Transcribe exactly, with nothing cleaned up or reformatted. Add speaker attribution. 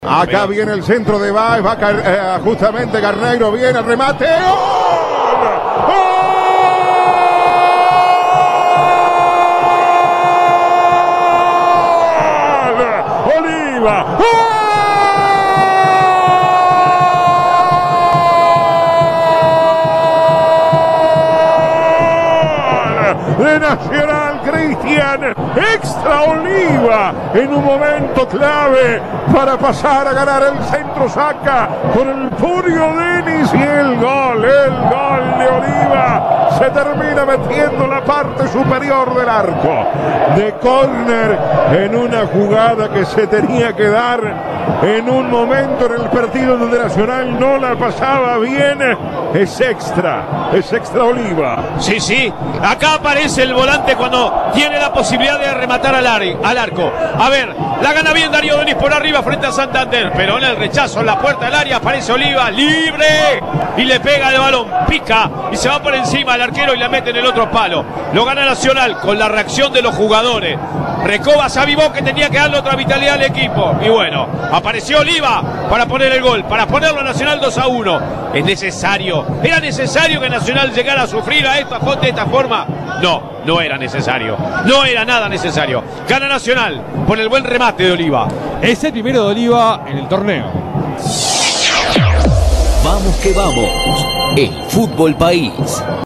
Speaker 1: Acá viene el centro de Baez, va eh, justamente Garneiro, viene el remate. ¡Gol! ¡Gol! ¡Oliva! ¡Gol! De Nacional, Cristian, extra Oliva, en un momento clave para pasar a ganar. El centro saca con el puño Denis y el gol, el gol de Oliva se termina metiendo la parte superior del arco de córner en una jugada que se tenía que dar en un momento en el partido donde Nacional no la pasaba bien. Es extra, es extra Oliva.
Speaker 2: Sí, sí, acá aparece el volante cuando tiene la posibilidad de rematar al, ar al arco. A ver, la gana bien Darío Denis por arriba frente a Santander, pero en el rechazo en la puerta del área aparece Oliva, libre, y le pega el balón, pica y se va por encima del arquero y la mete en el otro palo. Lo gana Nacional con la reacción de los jugadores. Recoba se avivó que tenía que darle otra vitalidad al equipo. Y bueno, apareció Oliva para poner el gol, para ponerlo a Nacional dos a uno. Es necesario, era necesario que Nacional llegara a sufrir a esta, de esta forma. No, no era necesario, no era nada necesario. Gana Nacional por el buen remate de Oliva.
Speaker 3: Es el primero de Oliva en el torneo.
Speaker 4: Vamos que vamos, el Fútbol País.